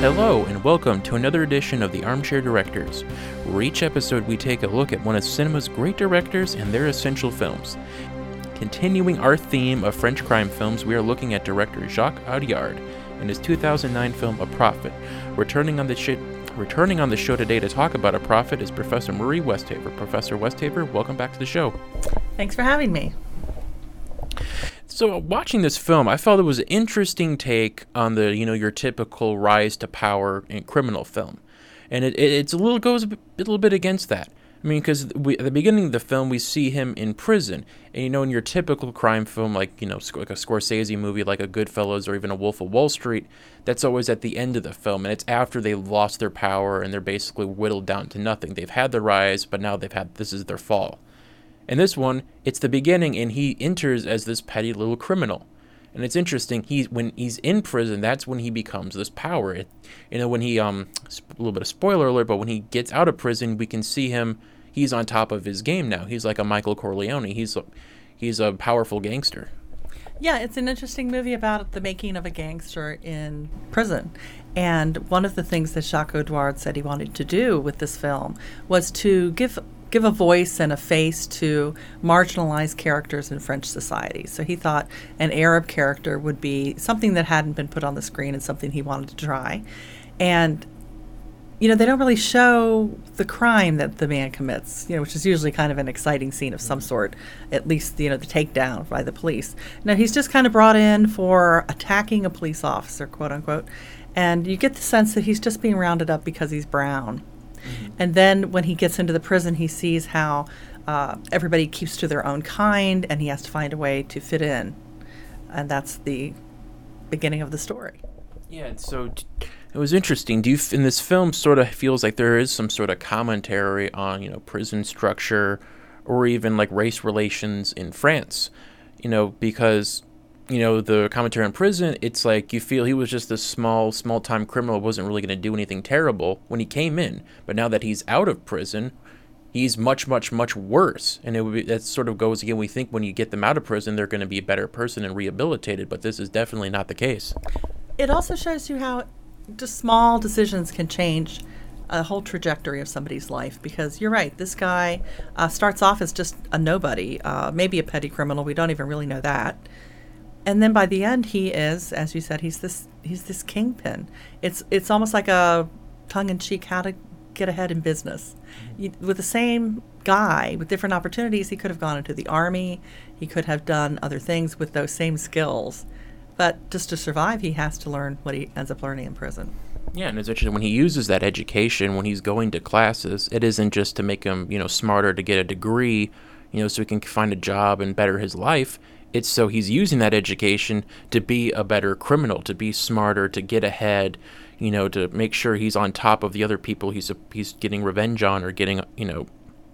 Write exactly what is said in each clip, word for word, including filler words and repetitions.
Hello, and welcome to another edition of the Armchair Directors, where each episode we take a look at one of cinema's great directors and their essential films. Continuing our theme of French crime films, we are looking at director Jacques Audiard and his two thousand nine film A Prophet. Returning on the sh- returning on the show today to talk about A Prophet is Professor Marie Westhaver. Professor Westhaver, welcome back to the show. Thanks for having me. So, watching this film, I felt it was an interesting take on the, you know, your typical rise to power in criminal film, and it, it it's a little goes a, bit, a little bit against that. I mean, because at the beginning of the film, we see him in prison, and you know, in your typical crime film, like you know, like a Scorsese movie, like a Goodfellas, or even a Wolf of Wall Street, that's always at the end of the film, and it's after they lost their power and they're basically whittled down to nothing. They've had their rise, but now they've had this is their fall. In this one, it's the beginning, and he enters as this petty little criminal. And it's interesting, he, when he's in prison, that's when he becomes this power. It, you know, when he, um, a little bit of spoiler alert, but when he gets out of prison, we can see him, he's on top of his game now. He's like a Michael Corleone. He's a, he's a powerful gangster. Yeah, it's an interesting movie about the making of a gangster in prison. And one of the things that Jacques Audiard said he wanted to do with this film was to give give a voice and a face to marginalized characters in French society. So he thought an Arab character would be something that hadn't been put on the screen and something he wanted to try. And, you know, they don't really show the crime that the man commits, you know, which is usually kind of an exciting scene of some sort, at least, you know, the takedown by the police. No, he's just kind of brought in for attacking a police officer, quote unquote. And you get the sense that he's just being rounded up because he's brown. Mm-hmm. And then when he gets into the prison, he sees how uh, everybody keeps to their own kind, and he has to find a way to fit in. And that's the beginning of the story. Yeah, so t- it was interesting. Do you, f- in this film, sort of feels like there is some sort of commentary on, you know, prison structure or even like race relations in France, you know, because, you know, the commentary on prison, it's like you feel he was just a small, small-time criminal, wasn't really going to do anything terrible when he came in. But now that he's out of prison, he's much, much, much worse. And it would be, that sort of goes again, we think when you get them out of prison, they're going to be a better person and rehabilitated, but this is definitely not the case. It also shows you how just small decisions can change a whole trajectory of somebody's life, because you're right, this guy uh, starts off as just a nobody, uh, maybe a petty criminal, we don't even really know that. And then by the end, he is, as you said, he's this he's this kingpin. It's it's almost like a tongue-in-cheek how to get ahead in business. You, with the same guy, with different opportunities, he could have gone into the army. He could have done other things with those same skills. But just to survive, he has to learn what he ends up learning in prison. Yeah, and it's interesting when he uses that education, when he's going to classes, it isn't just to make him, you know, smarter to get a degree, you know, so he can find a job and better his life. It's so he's using that education to be a better criminal, to be smarter, to get ahead, you know, to make sure he's on top of the other people he's he's getting revenge on or getting, you know,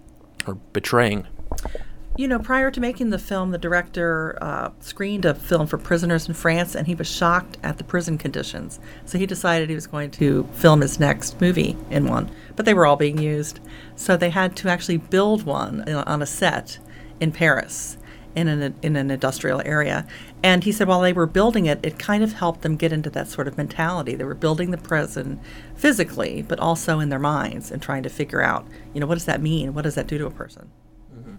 or betraying. You know, prior to making the film, the director uh, screened a film for prisoners in France, and he was shocked at the prison conditions. So he decided he was going to film his next movie in one, but they were all being used. So they had to actually build one on a set in Paris, in an in an industrial area. And he said while they were building it, it kind of helped them get into that sort of mentality. They were building the prison physically, but also in their minds, and trying to figure out, you know, what does that mean? What does that do to a person? Mm-hmm.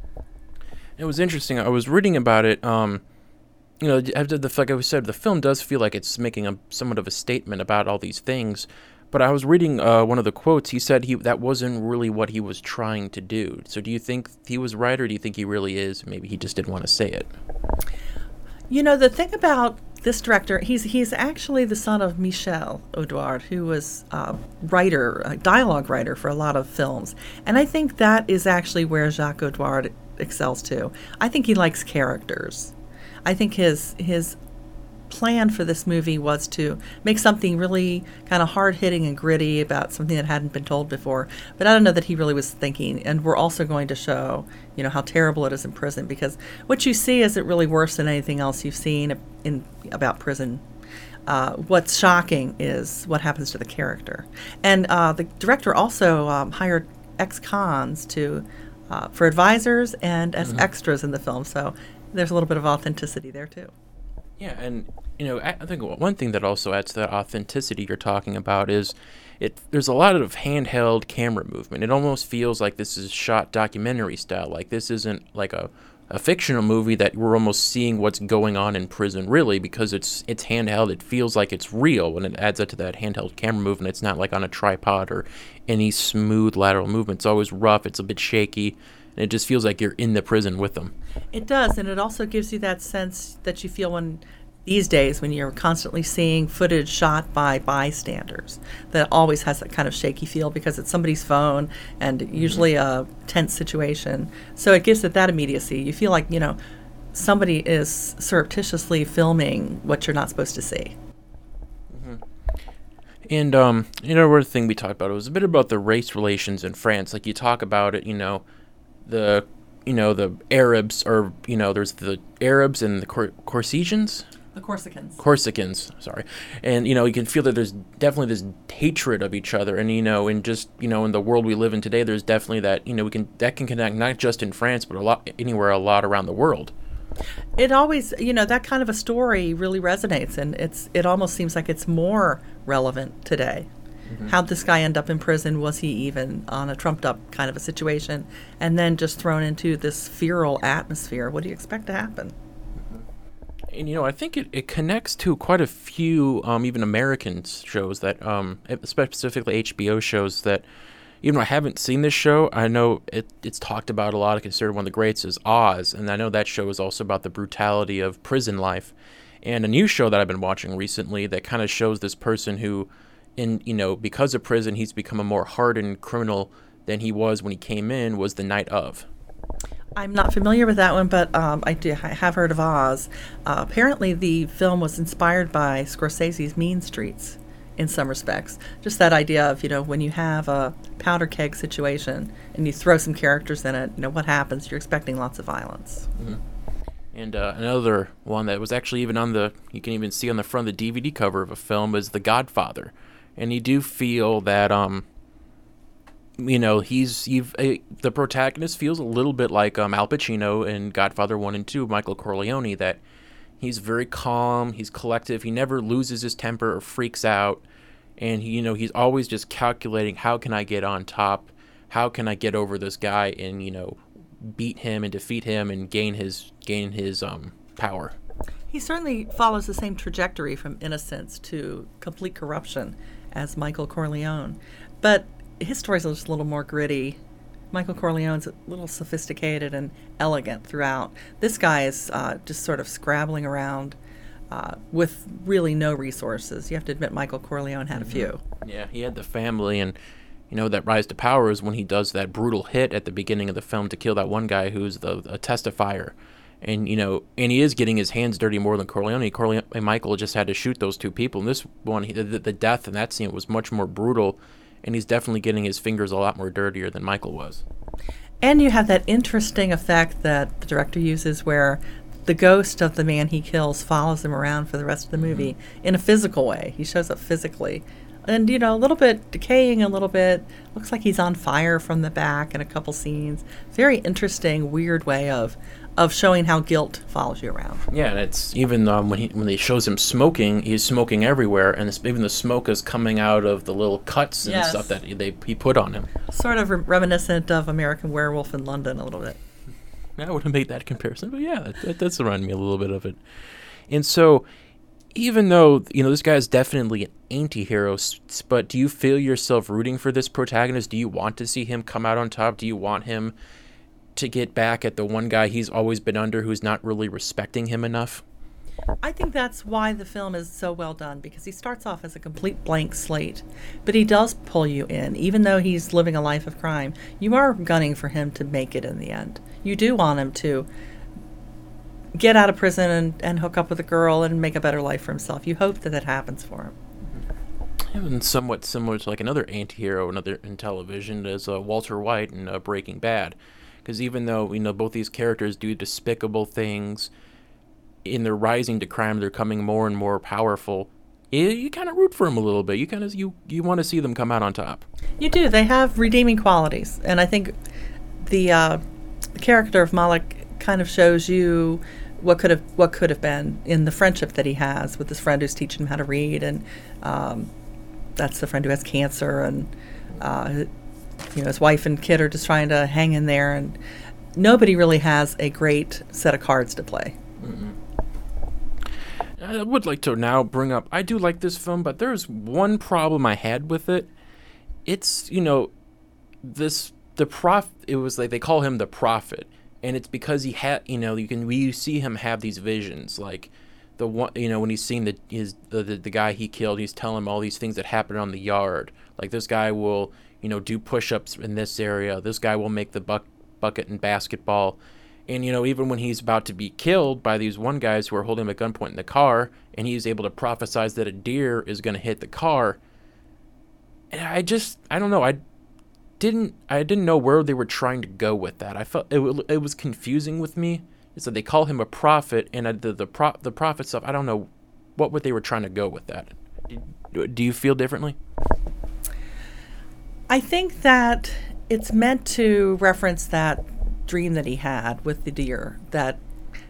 It was interesting. I was reading about it. Um, you know, after the like I said, the film does feel like it's making a somewhat of a statement about all these things. But I was reading uh, one of the quotes. He said he that wasn't really what he was trying to do. So do you think he was right, or do you think he really is? Maybe he just didn't want to say it. You know, the thing about this director, he's he's actually the son of Michel Audiard, who was a writer, a dialogue writer for a lot of films. And I think that is actually where Jacques Audiard excels too. I think he likes characters. I think his his plan for this movie was to make something really kind of hard-hitting and gritty about something that hadn't been told before. But I don't know that he really was thinking. And we're also going to show, you know, how terrible it is in prison, because what you see isn't really worse than anything else you've seen in about prison. Uh, what's shocking is what happens to the character. And uh, the director also um, hired ex-cons to uh, for advisors and as mm-hmm. extras in the film. So there's a little bit of authenticity there too. Yeah, and you know, I I think one thing that also adds to that authenticity you're talking about is it. There's a lot of handheld camera movement. It almost feels like this is shot documentary style. Like this isn't like a a fictional movie that we're almost seeing what's going on in prison, really, because it's it's handheld. It feels like it's real when it adds up to that handheld camera movement. It's not like on a tripod or any smooth lateral movement. It's always rough. It's a bit shaky. And it just feels like you're in the prison with them. It does, and it also gives you that sense that you feel when these days when you're constantly seeing footage shot by bystanders that always has that kind of shaky feel because it's somebody's phone and mm-hmm. usually a tense situation. So it gives it that immediacy. You feel like, you know, somebody is surreptitiously filming what you're not supposed to see. Mm-hmm. And, um, you know, another thing we talked about was a bit about the race relations in France. Like you talk about it, you know, the, you know, the Arabs or, you know, there's the Arabs and the Cor- Corsicans. The Corsicans. Corsicans, sorry. And, you know, you can feel that there's definitely this hatred of each other. And, you know, in just, you know, in the world we live in today, there's definitely that, you know, we can, that can connect not just in France, but a lot, anywhere, a lot around the world. It always, you know, that kind of a story really resonates. And it's, it almost seems like it's more relevant today. Mm-hmm. How'd this guy end up in prison? Was he even on a trumped up kind of a situation? And then just thrown into this feral atmosphere. What do you expect to happen? And, you know, I think it, it connects to quite a few, um, even American shows that, um, specifically H B O shows that, even though I haven't seen this show, I know it, it's talked about a lot, considered one of the greats, is Oz. And I know that show is also about the brutality of prison life. And a new show that I've been watching recently that kind of shows this person who, in, you know, because of prison, he's become a more hardened criminal than he was when he came in, was The Night Of. I'm not familiar with that one, but um, I, do, I have heard of Oz. Uh, apparently, the film was inspired by Scorsese's Mean Streets in some respects. Just that idea of, you know, when you have a powder keg situation and you throw some characters in it, you know, what happens? You're expecting lots of violence. Mm-hmm. And uh, another one that was actually even on the, you can even see on the front of the D V D cover of a film is The Godfather. And you do feel that, um, you know, he's you've, uh, the protagonist feels a little bit like um, Al Pacino in Godfather one and two, Michael Corleone, that he's very calm, he's collective, he never loses his temper or freaks out, and he, you know, he's always just calculating, how can I get on top, how can I get over this guy and, you know, beat him and defeat him and gain his gain his um power. He certainly follows the same trajectory from innocence to complete corruption as Michael Corleone, but his stories are just a little more gritty. Michael Corleone's a little sophisticated and elegant throughout. This guy is uh, just sort of scrabbling around uh, with really no resources. You have to admit Michael Corleone had mm-hmm. a few. Yeah, he had the family, and you know that rise to power is when he does that brutal hit at the beginning of the film to kill that one guy who's the a testifier. And, you know, and he is getting his hands dirty more than Corleone. Corleone and Michael just had to shoot those two people. And this one, he, the, the death in that scene was much more brutal. And he's definitely getting his fingers a lot more dirtier than Michael was. And you have that interesting effect that the director uses where the ghost of the man he kills follows him around for the rest of the movie mm-hmm. in a physical way. He shows up physically. And, you know, a little bit decaying a little bit. Looks like he's on fire from the back in a couple scenes. Very interesting, weird way of of showing how guilt follows you around. Yeah, and it's even um, when he when he shows him smoking, he's smoking everywhere, and it's, even the smoke is coming out of the little cuts and yes. stuff that they he put on him. Sort of re- reminiscent of American Werewolf in London a little bit. I wouldn't make that comparison, but yeah, that, that does remind me a little bit of it. And so, even though, you know, this guy is definitely an anti-hero, but do you feel yourself rooting for this protagonist? Do you want to see him come out on top? Do you want him to get back at the one guy he's always been under who's not really respecting him enough? I think that's why the film is so well done, because he starts off as a complete blank slate, but he does pull you in. Even though he's living a life of crime, you are gunning for him to make it in the end. You do want him to get out of prison and, and hook up with a girl and make a better life for himself. You hope that that happens for him. And somewhat similar to like another anti-hero, another in television, is uh, Walter White in uh, Breaking Bad. Because even though, you know, both these characters do despicable things, in their rising to crime, they're becoming more and more powerful. You, you kind of root for them a little bit. You kind of you you want to see them come out on top. You do. They have redeeming qualities, and I think the uh, the character of Malik kind of shows you what could have what could have been in the friendship that he has with his friend who's teaching him how to read, and um, that's the friend who has cancer, and uh, you know his wife and kid are just trying to hang in there, and nobody really has a great set of cards to play. Mm-hmm. I would like to now bring up, I do like this film, but there's one problem I had with it. It's, you know, this, the prof, it was like, they call him the prophet, and it's because he had, you know, you can, we see him have these visions, like the one, you know, when he's seeing the, his, the, the, the guy he killed, he's telling him all these things that happen on the yard, like this guy will, you know, do push-ups in this area, this guy will make the buck, bucket in basketball. And, you know, even when he's about to be killed by these one guys who are holding him at gunpoint in the car, and he's able to prophesize that a deer is going to hit the car, and I just, I don't know, I didn't, I didn't know where they were trying to go with that. I felt it, it was confusing with me. So they call him a prophet, and the the, pro, the prophet stuff, I don't know what what they were trying to go with that. Do you feel differently? I think that it's meant to reference that dream that he had with the deer, that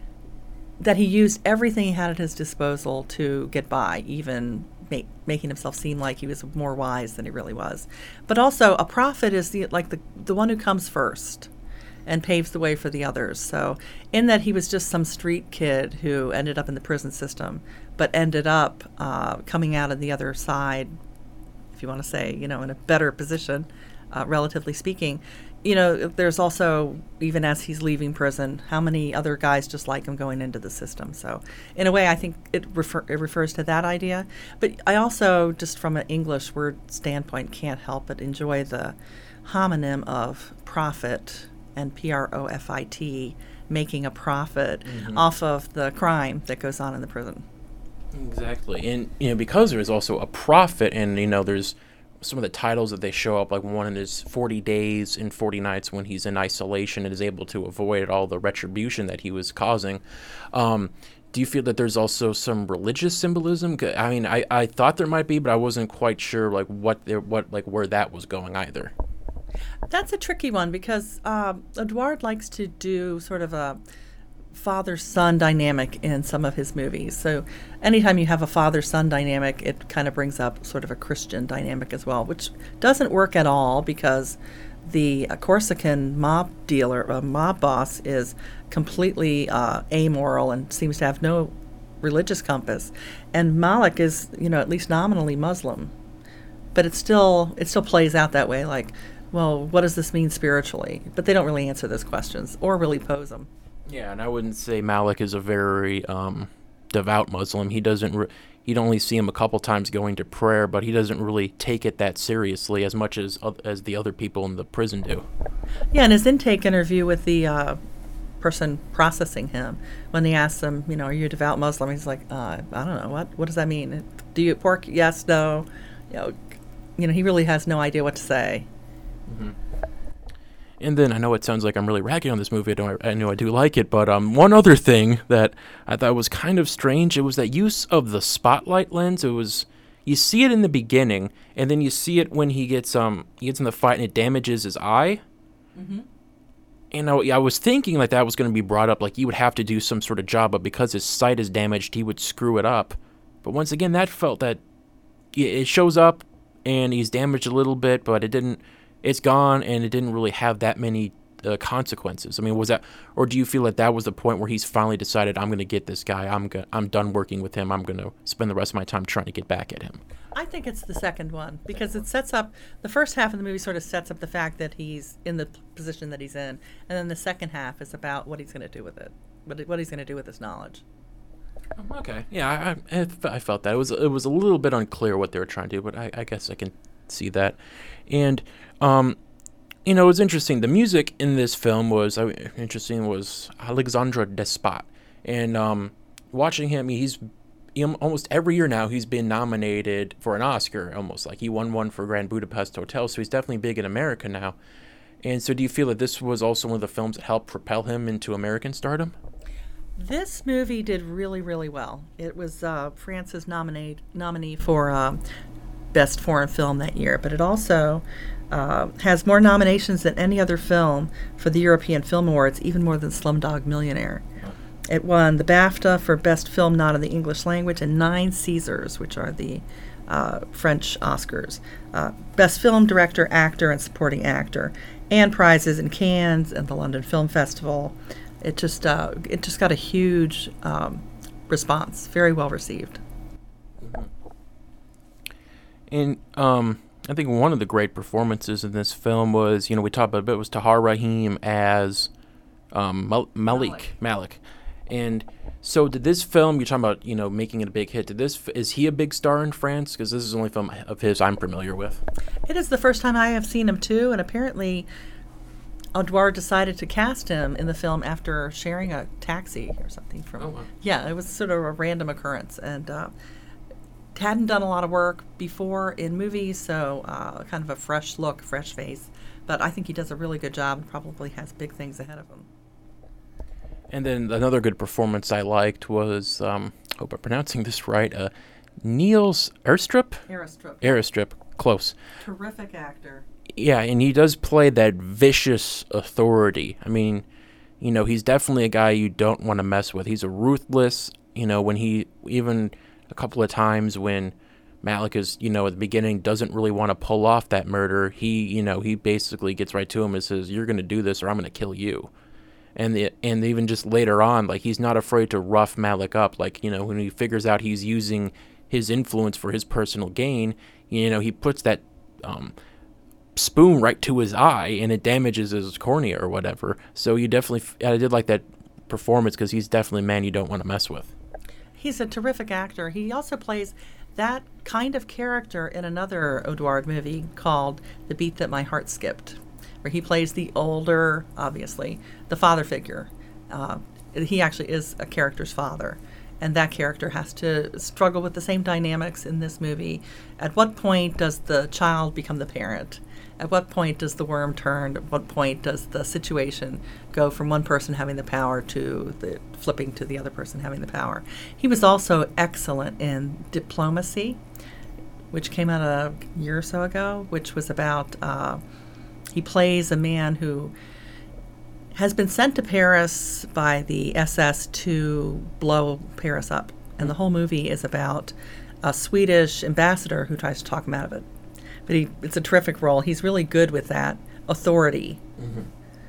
that he used everything he had at his disposal to get by, even make, making himself seem like he was more wise than he really was. But also, a prophet is the like the the one who comes first and paves the way for the others. So in that, he was just some street kid who ended up in the prison system, but ended up uh, coming out on the other side, if you want to say, you know, in a better position, uh, relatively speaking. You know, there's also, even as he's leaving prison, how many other guys just like him going into the system. So in a way, I think it, refer, it refers to that idea. But I also, just from an English word standpoint, can't help but enjoy the homonym of prophet and P R O F I T, making a profit mm-hmm. off of the crime that goes on in the prison. Exactly. And, you know, because there is also a prophet, and, you know, there's some of the titles that they show up, like one is forty days and forty nights when he's in isolation and is able to avoid all the retribution that he was causing. Um, do you feel that there's also some religious symbolism? I mean, I, I thought there might be, but I wasn't quite sure like what there, what like where that was going either. That's a tricky one because um, Edouard likes to do sort of a father-son dynamic in some of his movies. So anytime you have a father-son dynamic, it kind of brings up sort of a Christian dynamic as well, which doesn't work at all because the uh, Corsican mob dealer, uh, mob boss, is completely uh, amoral and seems to have no religious compass. And Malik is, you know, at least nominally Muslim, but it still it still plays out that way. Like, well, what does this mean spiritually? But they don't really answer those questions or really pose them. Yeah, and I wouldn't say Malik is a very um, devout Muslim. He doesn't. Re- You'd only see him a couple times going to prayer, but he doesn't really take it that seriously as much as uh, as the other people in the prison do. Yeah, in his intake interview with the uh, person processing him, when they asked him, you know, are you a devout Muslim? He's like, uh, I don't know, what what does that mean? Do you pork? Yes, no. You know, you know, he really has no idea what to say. Mm-hmm. And then I know it sounds like I'm really ragging on this movie. I, don't, I know I do like it, but um, one other thing that I thought was kind of strange, it was that use of the spotlight lens. It was, you see it in the beginning, and then you see it when he gets um he gets in the fight and it damages his eye. Mm-hmm. And I, I was thinking like that was going to be brought up, like he would have to do some sort of job, but because his sight is damaged, he would screw it up. But once again, that felt that it shows up and he's damaged a little bit, but it didn't. It's gone, and it didn't really have that many uh, consequences. I mean, was that, or do you feel like that was the point where he's finally decided, I'm going to get this guy, I'm go- I'm done working with him, I'm going to spend the rest of my time trying to get back at him? I think it's the second one, because it sets up, the first half of the movie sort of sets up the fact that he's in the position that he's in, and then the second half is about what he's going to do with it, what, what he's going to do with his knowledge. Okay, yeah, I, I, I felt that. It was, it was a little bit unclear what they were trying to do, but I, I guess I can see that. And um you know, it was interesting, the music in this film was uh, interesting was Alexandre Desplat, and um watching him, he's he, almost every year now he's been nominated for an Oscar, almost like he won one for Grand Budapest Hotel, so he's definitely big in America now. And so do you feel that this was also one of the films that helped propel him into American stardom? This movie did really, really well. It was uh, France's nominee nominee for uh, Best Foreign Film that year, but it also uh, has more nominations than any other film for the European Film Awards, even more than Slumdog Millionaire. It won the BAFTA for Best Film Not in the English Language and nine Césars, which are the uh, French Oscars. Uh, Best Film Director, Actor, and Supporting Actor, and prizes in Cannes and the London Film Festival. It just uh, it just got a huge um, response, very well received. And um, I think one of the great performances in this film was, you know, we talked about a bit, was Tahar Rahim as um, Mal- Malik. Malik. Malik. And so did this film, you're talking about, you know, making it a big hit, did this, is he a big star in France? Because this is the only film of his I'm familiar with. It is the first time I have seen him, too, and apparently Audouard decided to cast him in the film after sharing a taxi or something from... Oh, wow. Yeah, it was sort of a random occurrence, and uh, hadn't done a lot of work before in movies, so uh, kind of a fresh look, fresh face. But I think he does a really good job and probably has big things ahead of him. And then another good performance I liked was, um, I hope I'm pronouncing this right, uh, Niels Erstrup? Eristrup. Eristrup, close. Terrific actor. Yeah, and he does play that vicious authority. I mean, you know, he's definitely a guy you don't want to mess with. He's a ruthless, you know, when he, even a couple of times when Malik is, you know, at the beginning doesn't really want to pull off that murder, he, you know, he basically gets right to him and says, you're going to do this or I'm going to kill you. And the, and even just later on, like, he's not afraid to rough Malik up. Like, you know, when he figures out he's using his influence for his personal gain, you know, he puts that um, spoon right to his eye and it damages his cornea or whatever. So you definitely, I did like that performance because he's definitely a man you don't want to mess with. He's a terrific actor. He also plays that kind of character in another Audouard movie called The Beat That My Heart Skipped, where he plays the older, obviously, the father figure. Uh, he actually is a character's father, and that character has to struggle with the same dynamics in this movie. At what point does the child become the parent? At what point does the worm turn? At what point does the situation go from one person having the power to the flipping to the other person having the power? He was also excellent in Diplomacy, which came out a year or so ago, which was about... Uh, He plays a man who has been sent to Paris by the S S to blow Paris up. And the whole movie is about a Swedish ambassador who tries to talk him out of it. But he, it's a terrific role. He's really good with that authority. Mm-hmm.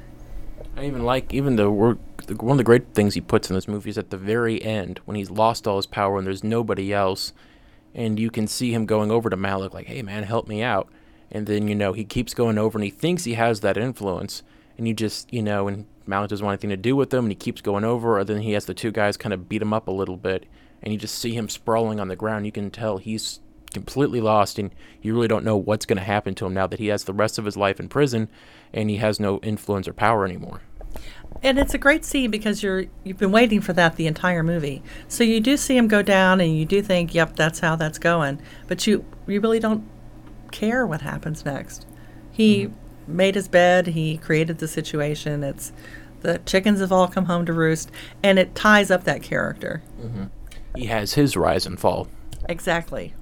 I even like, even the work, one of the great things he puts in this movie is at the very end, when he's lost all his power and there's nobody else, and you can see him going over to Malik like, hey man, help me out. And then, you know, he keeps going over and he thinks he has that influence. And you just, you know, and Malik doesn't want anything to do with him and he keeps going over. Or then he has the two guys kind of beat him up a little bit. And you just see him sprawling on the ground. You can tell he's completely lost and you really don't know what's going to happen to him now that he has the rest of his life in prison and he has no influence or power anymore. And it's a great scene because you're, you've been waiting for that the entire movie. So you do see him go down and you do think, yep, that's how that's going. But you, you really don't care what happens next. He mm-hmm. made his bed, he created the situation, it's the chickens have all come home to roost, and it ties up that character. Mm-hmm. He has his rise and fall. Exactly.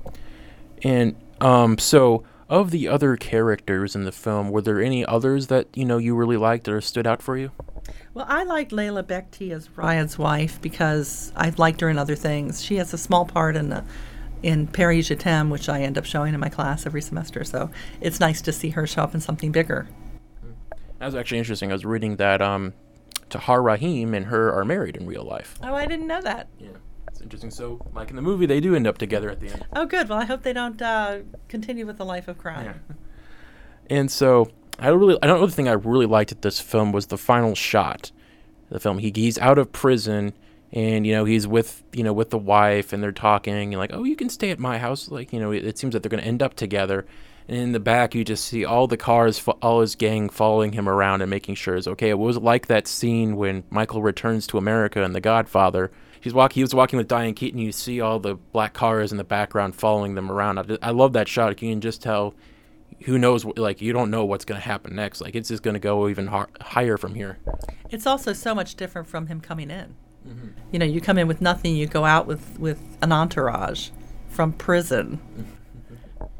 And um, so of the other characters in the film, were there any others that, you know, you really liked or stood out for you? Well, I liked Layla Bekti as Ryan's wife because I've liked her in other things. She has a small part in the in Paris Je t'aime, which I end up showing in my class every semester. So it's nice to see her show up in something bigger. That was actually interesting. I was reading that um, Tahar Rahim and her are married in real life. Oh, I didn't know that. Yeah, it's interesting. So, like in the movie, they do end up together at the end. Oh, good. Well, I hope they don't uh, continue with the life of crime. Yeah. And so, I really, another thing I really liked at this film was the final shot. The film, he he's out of prison. And, you know, he's with, you know, with the wife and they're talking and like, oh, you can stay at my house. Like, you know, it, it seems that they're going to end up together. And in the back, you just see all the cars, all his gang following him around and making sure it's okay. It was like that scene when Michael returns to America in The Godfather. He's walking, he was walking with Diane Keaton. You see all the black cars in the background following them around. I, I love that shot. You can just tell, who knows, like, you don't know what's going to happen next. Like, it's just going to go even har- higher from here. It's also so much different from him coming in. Mm-hmm. You know, you come in with nothing, you go out with, with an entourage from prison.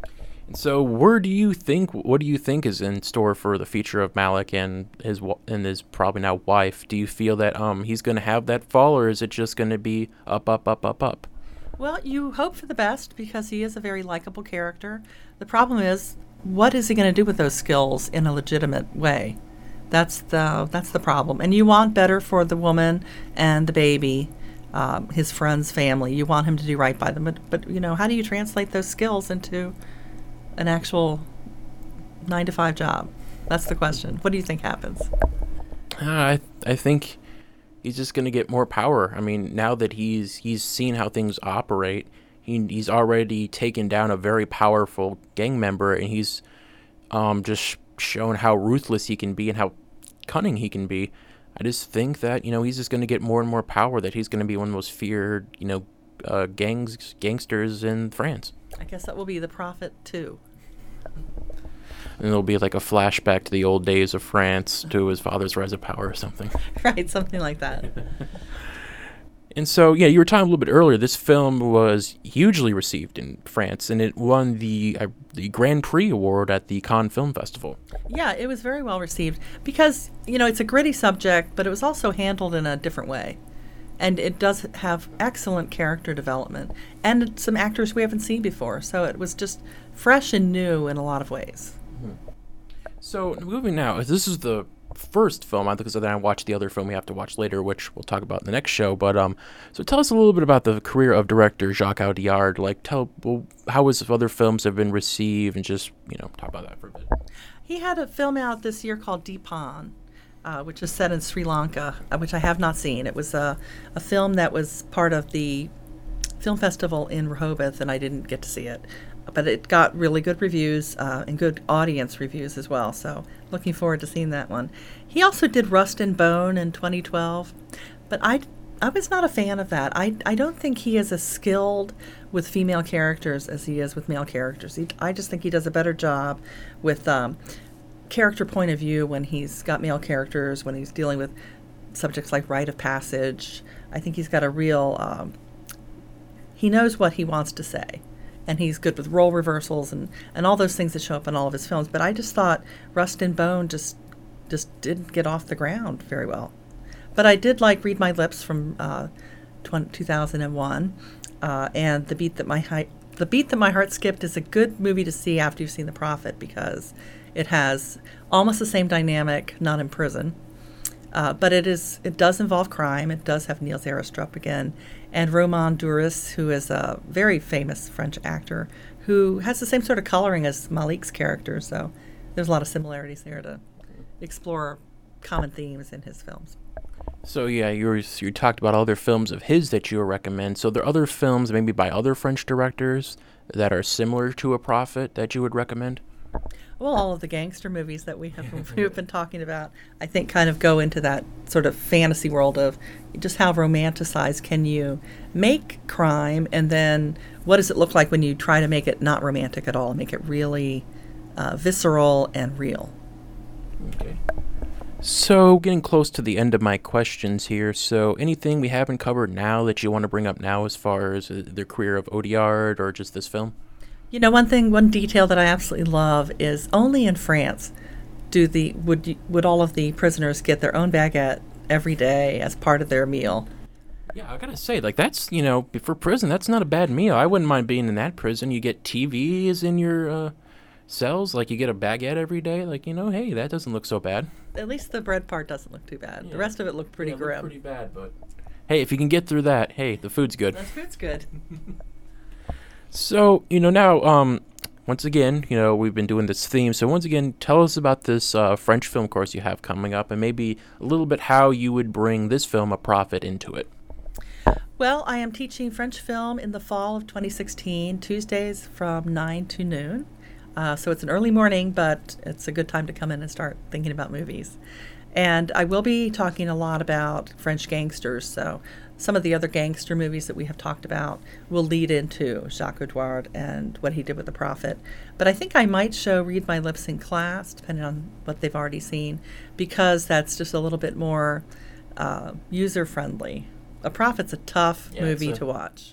So, where do you think? What do you think is in store for the future of Malick and his wa- and his probably now wife? Do you feel that um he's going to have that fall, or is it just going to be up, up, up, up, up? Well, you hope for the best because he is a very likable character. The problem is, what is he going to do with those skills in a legitimate way? That's the that's the problem. And you want better for the woman and the baby, um, his friend's family. You want him to do right by them. But, but you know, how do you translate those skills into an actual nine to five job? That's the question. What do you think happens? Uh, I I think he's just going to get more power. I mean, now that he's he's seen how things operate, he he's already taken down a very powerful gang member, and he's um just sh- shown how ruthless he can be and how cunning he can be. I just think that, you know, he's just going to get more and more power. That he's going to be one of the most feared, you know, uh, gangs gangsters in France. I guess that will be the Prophet too. And it'll be like a flashback to the old days of France, to his father's rise of power or something. Right, something like that. And so, yeah, you were talking a little bit earlier. This film was hugely received in France, and it won the uh, the Grand Prix award at the Cannes Film Festival. Yeah, it was very well received because, you know, it's a gritty subject, but it was also handled in a different way. And it does have excellent character development and some actors we haven't seen before. So it was just fresh and new in a lot of ways. So, moving now, this is the first film, because then I watched the other film we have to watch later, which we'll talk about in the next show. But um, so tell us a little bit about the career of director Jacques Audiard. Like, tell well, how his other films have been received, and just, you know, talk about that for a bit. He had a film out this year called Deepan, uh, which is set in Sri Lanka, uh, which I have not seen. It was a, a film that was part of the film festival in Rehoboth, and I didn't get to see it. But it got really good reviews uh, and good audience reviews as well. So looking forward to seeing that one. He also did Rust and Bone in twenty twelve, but I, I was not a fan of that. I, I don't think he is as skilled with female characters as he is with male characters. He, I just think he does a better job with um, character point of view when he's got male characters, when he's dealing with subjects like rite of passage. I think he's got a real, um, he knows what he wants to say. And he's good with role reversals and, and all those things that show up in all of his films. But I just thought Rust and Bone just just didn't get off the ground very well. But I did like Read My Lips from uh, two thousand one, uh, and the beat that my hi- the beat that my heart skipped is a good movie to see after you've seen The Prophet, because it has almost the same dynamic, not in prison. Uh, but it is it does involve crime. It does have Niels Arestrup again, and Roman Duris, who is a very famous French actor, who has the same sort of coloring as Malick's character. So there's a lot of similarities there to explore common themes in his films. So yeah, you were, you talked about other films of his that you would recommend. So there are other films, maybe by other French directors, that are similar to A Prophet that you would recommend? Well, all of the gangster movies that we have we've been talking about, I think, kind of go into that sort of fantasy world of just how romanticized can you make crime, and then what does it look like when you try to make it not romantic at all, make it really uh, visceral and real. Okay. So, getting close to the end of my questions here. So, anything we haven't covered now that you want to bring up now as far as uh, the career of Audiard or just this film? You know, one thing, one detail that I absolutely love is only in France do the would you, would all of the prisoners get their own baguette every day as part of their meal. Yeah, I gotta say, like, that's, you know, for prison, that's not a bad meal. I wouldn't mind being in that prison. You get T Vs in your uh, cells, like you get a baguette every day. Like, you know, hey, that doesn't look so bad. At least the bread part doesn't look too bad. Yeah. The rest of it looked pretty yeah, it grim. looked pretty bad, but hey, if you can get through that, hey, the food's good. The food's good. So, you know, now, um, once again, you know, we've been doing this theme. So once again, tell us about this uh, French film course you have coming up, and maybe a little bit how you would bring this film, A Prophet, into it. Well, I am teaching French film in the fall of twenty sixteen, Tuesdays from nine to noon. Uh, so it's an early morning, but it's a good time to come in and start thinking about movies. And I will be talking a lot about French gangsters. So some of the other gangster movies that we have talked about will lead into Jacques Audiard and what he did with The Prophet. But I think I might show Read My Lips in class, depending on what they've already seen, because that's just a little bit more uh, user-friendly. A Prophet's a tough Yeah, movie it's a- to watch.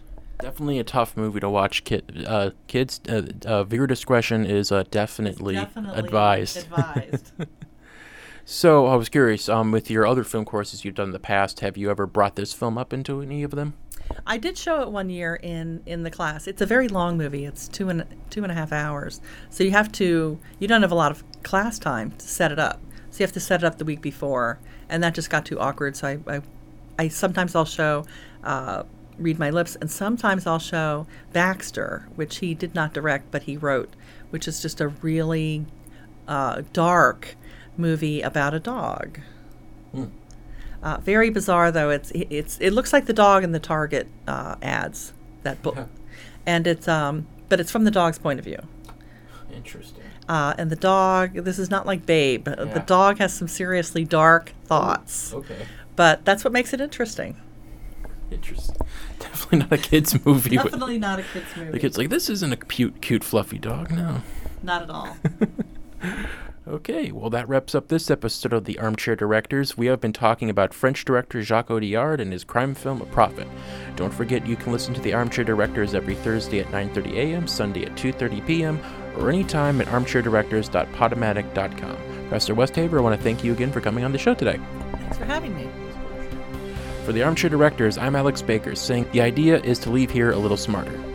Definitely a tough movie to watch. Kid, uh, kids, uh, uh, viewer discretion is uh, definitely, definitely advised. advised. So I was curious, um, with your other film courses you've done in the past, have you ever brought this film up into any of them? I did show it one year in, in the class. It's a very long movie. It's two and two and a half hours. So you have to you don't have a lot of class time to set it up. So you have to set it up the week before, and that just got too awkward. So I I, I sometimes I'll show uh, Read My Lips, and sometimes I'll show Baxter, which he did not direct but he wrote, which is just a really uh, dark movie about a dog. Hmm. Uh, very bizarre, though. It's it's it looks like the dog in the Target uh, ads, that book, Yeah. and it's um but it's from the dog's point of view. Interesting. Uh, and the dog, this is not like Babe. Yeah. The dog has some seriously dark thoughts, Okay. but that's what makes it interesting. Interesting. Definitely not a kid's movie. with- Definitely not a kid's movie. The kid's like, this isn't a cute, cute, fluffy dog. No. Not at all. Okay, well, that wraps up this episode of The Armchair Directors. We have been talking about French director Jacques Audiard and his crime film, A Prophet. Don't forget you can listen to The Armchair Directors every Thursday at nine thirty a.m., Sunday at two thirty p.m., or anytime at armchair directors dot podomatic dot com. Pastor Westhaver, I want to thank you again for coming on the show today. Thanks for having me. For The Armchair Directors, I'm Alex Baker, saying the idea is to leave here a little smarter.